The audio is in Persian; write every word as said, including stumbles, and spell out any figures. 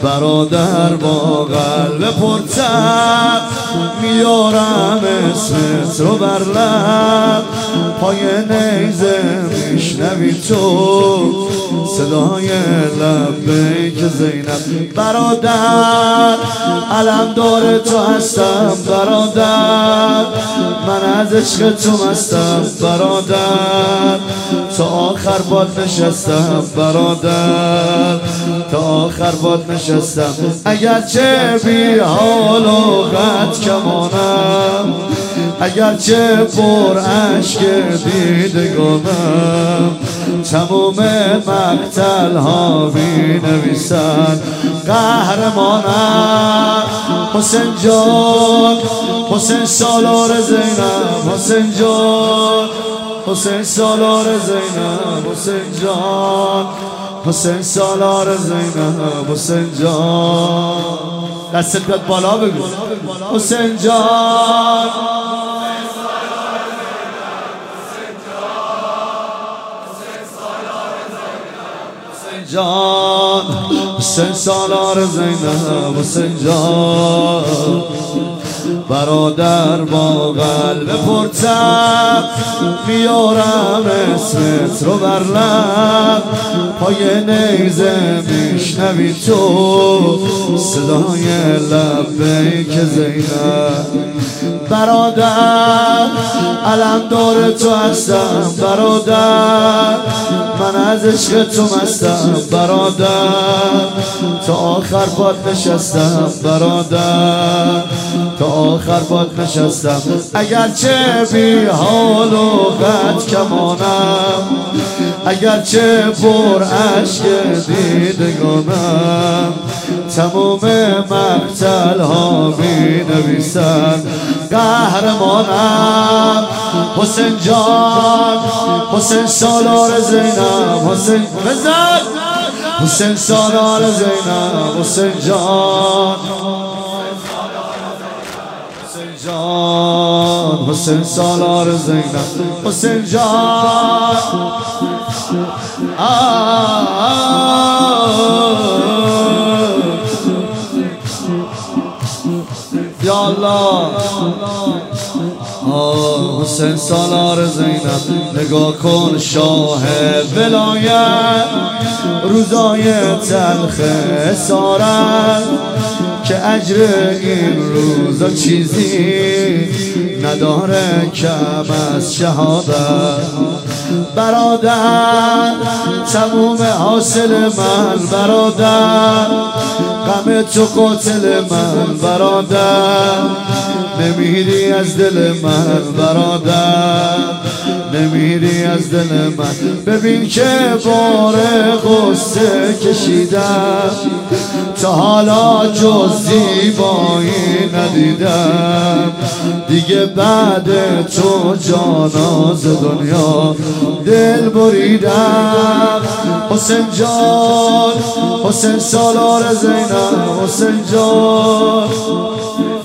برادر با قلب پرتر میارم اسمت رو بر لب، پای نیزه میشنوی تو صدای لبیک زینب. برادر علم داره تو هستم برادر، من از عشق تو مستم برادر، تا آخر باد نشستم برادر، تا آخر باد نشستم. اگرچه بی حال و قد کمانم، اگرچه پر عشق دیدگانم، تموم مقتل ها می نویسن قهرمانم. حسین جان حسین سالار زینب، حسین جان حسین سالار زینب، حسین جان حسین سالار زینب، حسین جان. دستت بیاد بالا بگو حسین جان. جان حسین سالار زینب، حسین جان. برادر با قلب پرتر میارم اسمت رو بر لب، پای نیزه میشنوی تو صدای لبیک زینب. برادر علم داره تو هستم برادر، من از عشق تو مستم برادر، تا آخر باد نشستم برادر، تا آخر باد نشستم. اگرچه بی حال و قد کمانم، اگرچه پر عشق دیدگانم، تموم مقتل ها می نویسن قهرمانم. حسین جان حسین سالار زینب، حسین بزن حسین سالار زینب، حسین جان حسین جان حسین سالار زینب، حسین جان. یا الله حسین سالار زینب. نگاه کن شاه ولایت، روزای تلخ اسارت، که اجر این روزا چیزی نداره کم از شهادت. برادر تموم حاصل من برادر، غم تو قاتل من برادر، نمیری از دل من برادر، نمیری از دل من. ببین که بار غصه کشیدم، تا حالا جز زیبایی ندیدم، دیگه بعد تو جانا ز دنیا دل بریدم. حسین جان حسین سالار زینب، حسین جان